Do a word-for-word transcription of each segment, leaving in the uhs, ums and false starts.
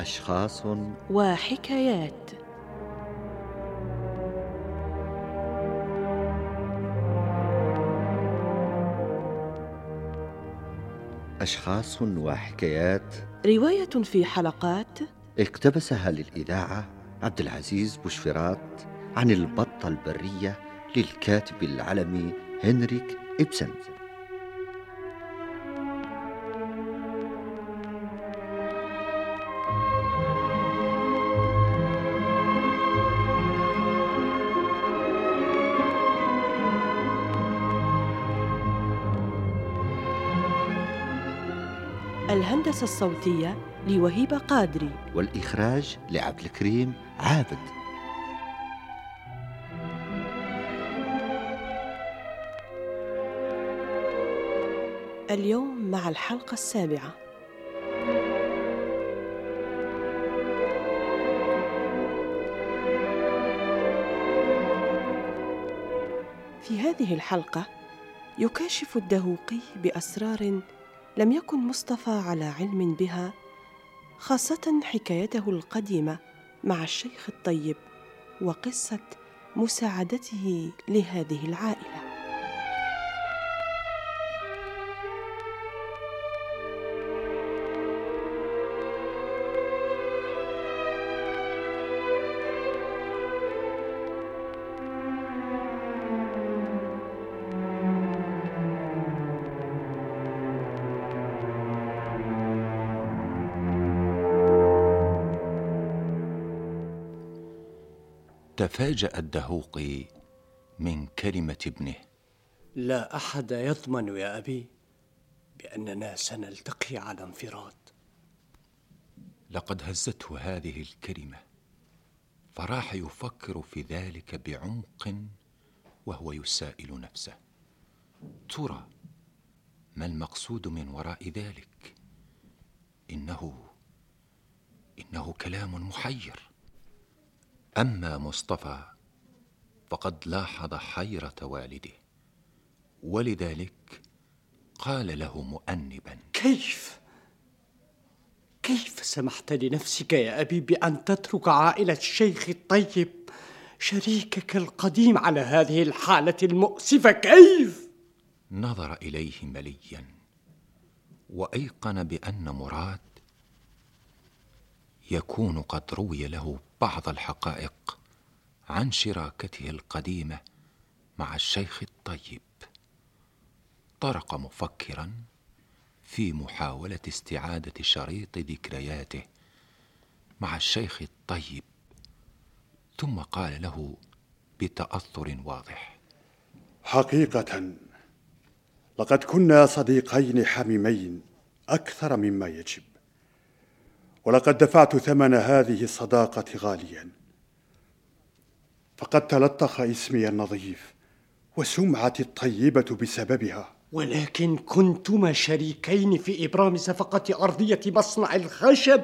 أشخاص وحكايات. أشخاص وحكايات، رواية في حلقات اقتبسها للإذاعة عبد العزيز بوشفرات عن البطة البرية للكاتب العالمي هنريك إبسن. الهندسة الصوتية لوهيبة قادري، والإخراج لعبد الكريم عابد. اليوم مع الحلقة السابعة. في هذه الحلقة يكاشف الدهوقي بأسرار لم يكن مصطفى على علم بها، خاصة حكايته القديمة مع الشيخ الطيب وقصة مساعدته لهذه العائلة. تفاجأ الدهوقي من كلمة ابنه: لا أحد يضمن يا أبي بأننا سنلتقي على انفراد. لقد هزته هذه الكلمة، فراح يفكر في ذلك بعمق وهو يسائل نفسه: ترى ما المقصود من وراء ذلك؟ إنه إنه كلام محير. أما مصطفى فقد لاحظ حيرة والده، ولذلك قال له مؤنبا: كيف؟ كيف سمحت لنفسك يا أبي بأن تترك عائلة الشيخ الطيب شريكك القديم على هذه الحالة المؤسفة؟ كيف؟ نظر إليه مليا وأيقن بأن مراد يكون قد روي له بعض الحقائق عن شراكته القديمة مع الشيخ الطيب. طرق مفكرا في محاولة استعادة شريط ذكرياته مع الشيخ الطيب، ثم قال له بتأثر واضح: حقيقة لقد كنا صديقين حميمين أكثر مما يجب، ولقد دفعت ثمن هذه الصداقة غاليا، فقد تلطخ اسمي النظيف وسمعتي الطيبة بسببها. ولكن كنتما شريكين في إبرام صفقة أرضية مصنع الخشب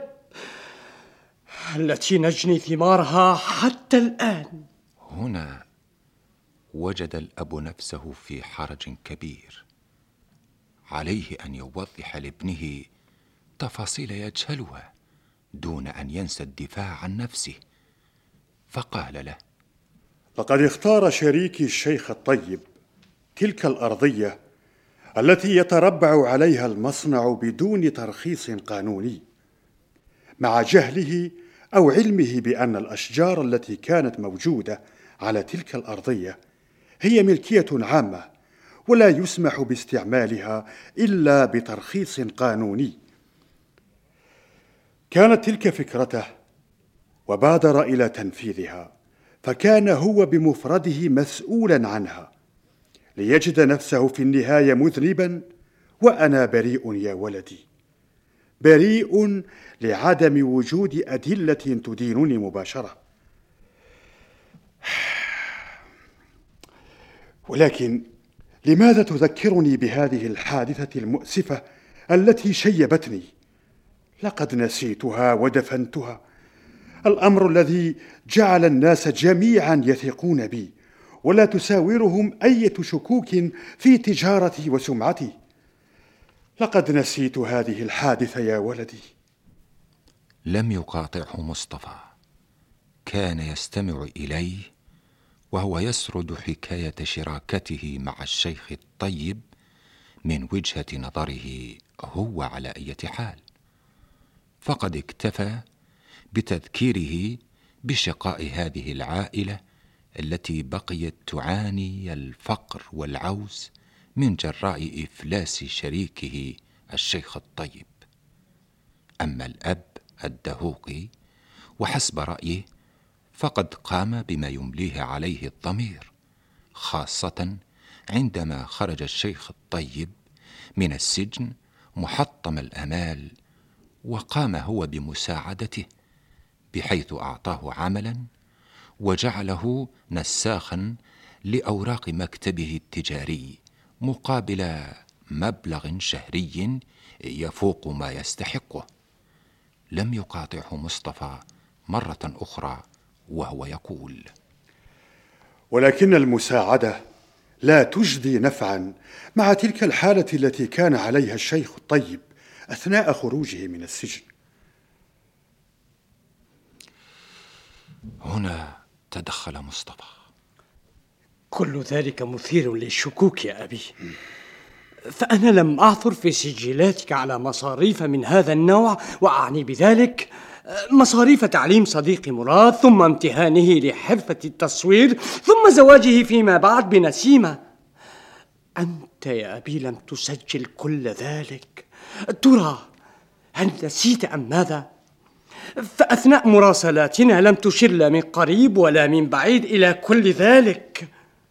التي نجني ثمارها حتى الآن. هنا وجد الأب نفسه في حرج كبير، عليه أن يوضح لابنه تفاصيل يجهلها دون أن ينسى الدفاع عن نفسه، فقال له: لقد اختار شريكي الشيخ الطيب تلك الأرضية التي يتربع عليها المصنع بدون ترخيص قانوني، مع جهله أو علمه بأن الأشجار التي كانت موجودة على تلك الأرضية هي ملكية عامة ولا يسمح باستعمالها إلا بترخيص قانوني. كانت تلك فكرته وبادر إلى تنفيذها، فكان هو بمفرده مسؤولا عنها، ليجد نفسه في النهاية مذنبا، وأنا بريء يا ولدي، بريء لعدم وجود أدلة تدينني مباشرة. ولكن لماذا تذكرني بهذه الحادثة المؤسفة التي شيبتني؟ لقد نسيتها ودفنتها، الأمر الذي جعل الناس جميعا يثقون بي ولا تساورهم أي شكوك في تجارتي وسمعتي. لقد نسيت هذه الحادثة يا ولدي. لم يقاطعه مصطفى، كان يستمع إليه وهو يسرد حكاية شراكته مع الشيخ الطيب من وجهة نظره هو على أي حال، فقد اكتفى بتذكيره بشقاء هذه العائلة التي بقيت تعاني الفقر والعوز من جراء إفلاس شريكه الشيخ الطيب. أما الأب الدهوقي وحسب رأيه فقد قام بما يمليه عليه الضمير، خاصة عندما خرج الشيخ الطيب من السجن محطم الآمال، وقام هو بمساعدته بحيث أعطاه عملا وجعله نساخا لأوراق مكتبه التجاري مقابل مبلغ شهري يفوق ما يستحقه. لم يقاطعه مصطفى مرة أخرى وهو يقول: ولكن المساعدة لا تجدي نفعا مع تلك الحالة التي كان عليها الشيخ الطيب أثناء خروجه من السجن. هنا تدخل مصطفى: كل ذلك مثير للشكوك يا أبي، فأنا لم أعثر في سجلاتك على مصاريف من هذا النوع، وأعني بذلك مصاريف تعليم صديقي مراد، ثم امتهانه لحرفة التصوير، ثم زواجه فيما بعد بنسيمة. أنت يا أبي لم تسجل كل ذلك، ترى هل نسيت أم ماذا؟ فأثناء مراسلاتنا لم تشر لا من قريب ولا من بعيد إلى كل ذلك.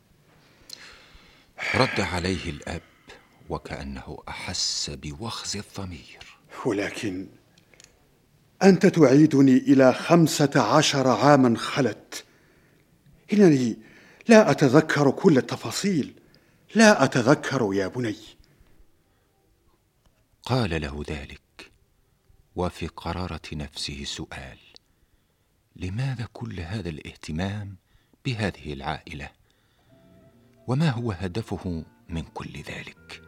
رد عليه الأب وكأنه أحس بوخز الضمير: ولكن أنت تعيدني إلى خمسة عشر عاما خلت، إنني لا أتذكر كل التفاصيل، لا أتذكر يا بني. قال له ذلك وفي قرارة نفسه سؤال: لماذا كل هذا الاهتمام بهذه العائلة؟ وما هو هدفه من كل ذلك؟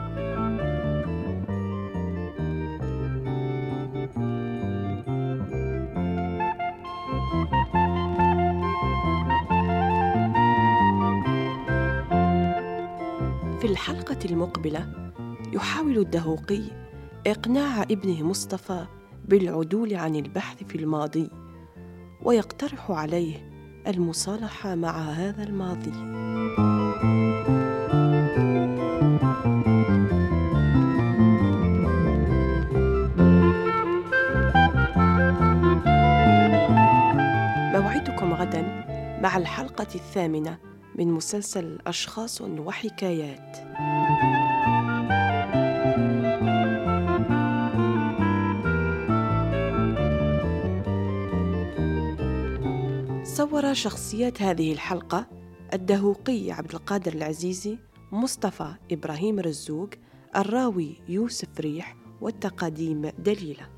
في الحلقة المقبلة يحاول الدهوقي إقناع ابنه مصطفى بالعدول عن البحث في الماضي، ويقترح عليه المصالحة مع هذا الماضي. موعدكم غدا مع الحلقة الثامنة من مسلسل أشخاص وحكايات. صور شخصيات هذه الحلقة الدهوقي عبد القادر العزيزي، مصطفى إبراهيم رزوق، الراوي يوسف ريح، والتقاديم دليلة.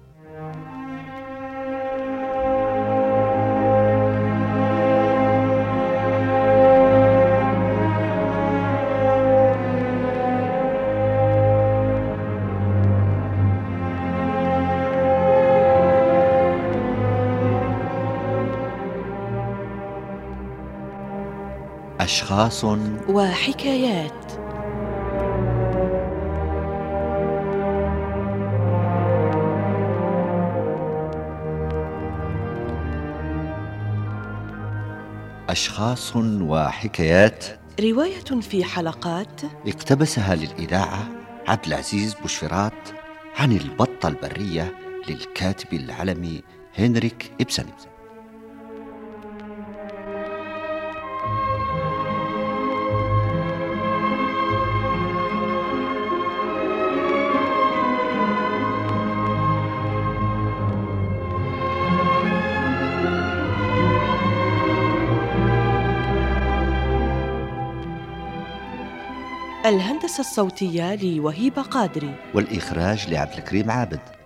أشخاص وحكايات. أشخاص وحكايات، رواية في حلقات اقتبسها للإذاعة عبد العزيز بوشفرات عن البطة البرية للكاتب العلمي هنريك إبسن. الهندسة الصوتية لوهيب قادري، والإخراج لعبد الكريم عابد.